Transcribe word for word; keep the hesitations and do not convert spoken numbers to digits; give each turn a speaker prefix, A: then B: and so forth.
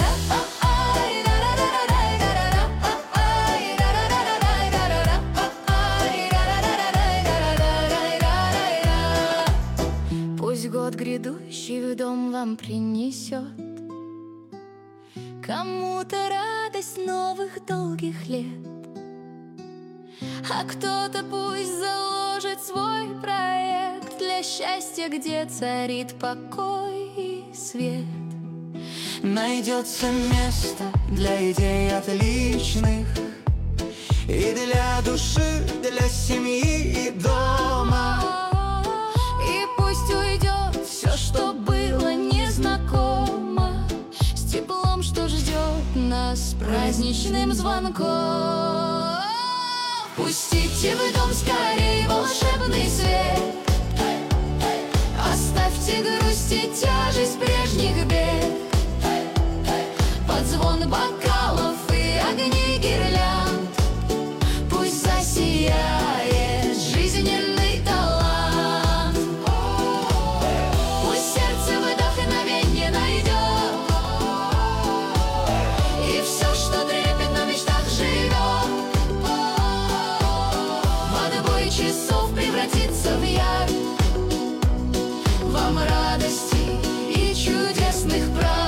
A: Пусть год грядущий в дом вам принесет кому-то радость новых долгих лет, а кто-то пусть заложит свой проект для счастья, где царит покой и свет.
B: Найдется место для идей отличных и для души, для семьи и дома.
A: И пусть уйдет все, что было незнакомо, с теплом, что ждет нас праздничным звонком. Пустите в дом скорей волшебный свет, оставьте грусть и тяжесть прежних бед. Под звон бокалов и огни гирлянд пусть засияет жизненный талант. Пусть сердце вдохновенье найдет, и все, что трепетно в мечтах живет, в отбой часов превратится в явь, вам радости и чудесных прав.